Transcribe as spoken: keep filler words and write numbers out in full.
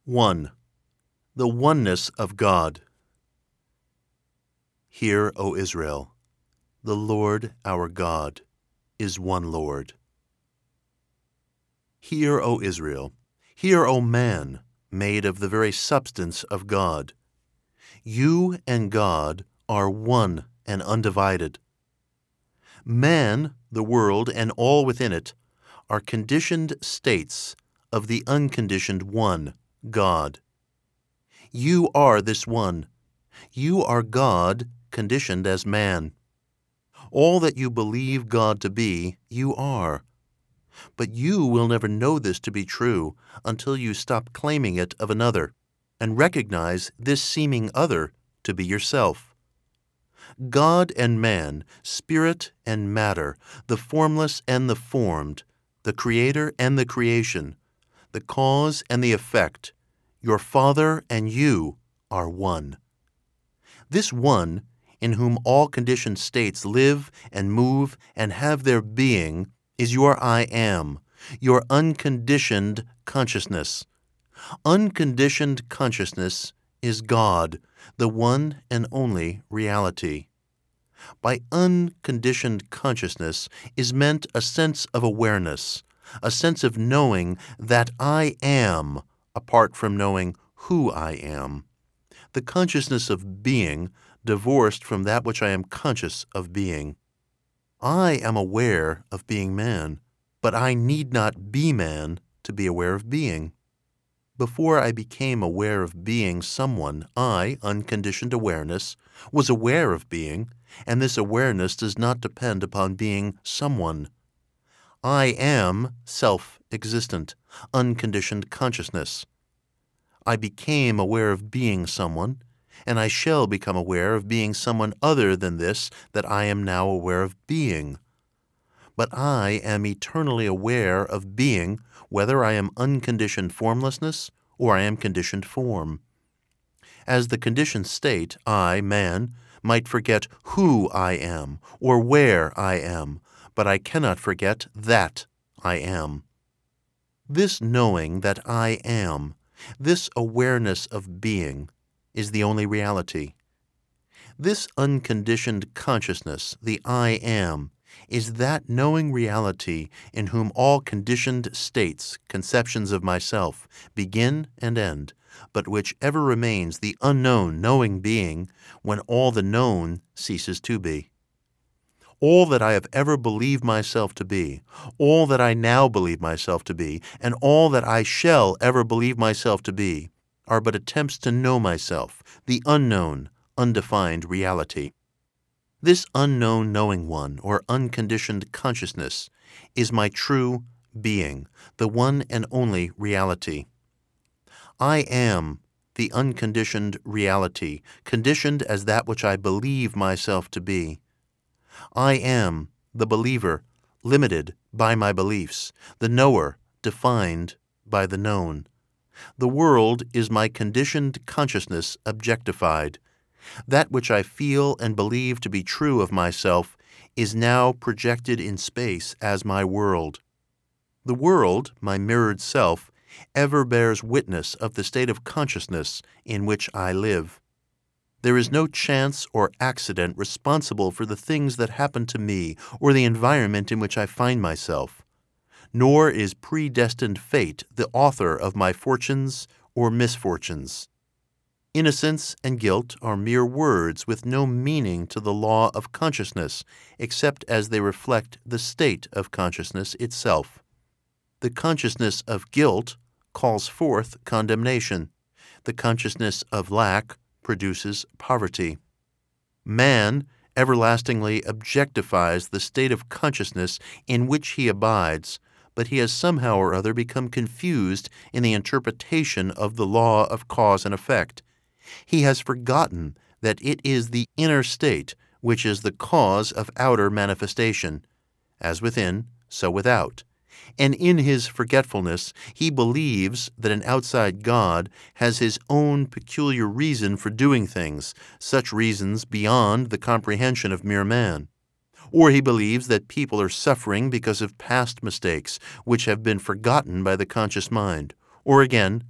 one. The oneness of God. Hear, O Israel, the Lord our God is one Lord. Hear, O Israel, hear, O man, made of the very substance of God. You and God are one and undivided. Man, the world, and all within it are conditioned states of the unconditioned one, God. You are this one. You are God conditioned as man. All that you believe God to be, you are. But you will never know this to be true until you stop claiming it of another and recognize this seeming other to be yourself. God and man, spirit and matter, the formless and the formed, the creator and the creation, the cause and the effect, your Father and you are one. This one, in whom all conditioned states live and move and have their being, is your I am, your unconditioned consciousness. Unconditioned consciousness is God, the one and only reality. By unconditioned consciousness is meant a sense of awareness, a sense of knowing that I am, apart from knowing who I am. The consciousness of being divorced from that which I am conscious of being. I am aware of being man, but I need not be man to be aware of being. Before I became aware of being someone, I, unconditioned awareness, was aware of being, and this awareness does not depend upon being someone. I am self-existent, unconditioned consciousness. I became aware of being someone, and I shall become aware of being someone other than this that I am now aware of being. But I am eternally aware of being, whether I am unconditioned formlessness or I am conditioned form. As the conditioned state, I, man, might forget who I am or where I am, but I cannot forget that I am. This knowing that I am, this awareness of being, is the only reality. This unconditioned consciousness, the I am, is that knowing reality in whom all conditioned states, conceptions of myself, begin and end, but which ever remains the unknown knowing being when all the known ceases to be. All that I have ever believed myself to be, all that I now believe myself to be, and all that I shall ever believe myself to be, are but attempts to know myself, the unknown, undefined reality. This unknown knowing one, or unconditioned consciousness, is my true being, the one and only reality. I am the unconditioned reality, conditioned as that which I believe myself to be. I am the believer, limited by my beliefs, the knower, defined by the known. The world is my conditioned consciousness objectified. That which I feel and believe to be true of myself is now projected in space as my world. The world, my mirrored self, ever bears witness of the state of consciousness in which I live. There is no chance or accident responsible for the things that happen to me or the environment in which I find myself, nor is predestined fate the author of my fortunes or misfortunes. Innocence and guilt are mere words with no meaning to the law of consciousness, except as they reflect the state of consciousness itself. The consciousness of guilt calls forth condemnation. The consciousness of lack produces poverty. Man everlastingly objectifies the state of consciousness in which he abides, but he has somehow or other become confused in the interpretation of the law of cause and effect. He has forgotten that it is the inner state which is the cause of outer manifestation, as within, so without. And in his forgetfulness, he believes that an outside God has his own peculiar reason for doing things, such reasons beyond the comprehension of mere man. Or he believes that people are suffering because of past mistakes, which have been forgotten by the conscious mind. Or again,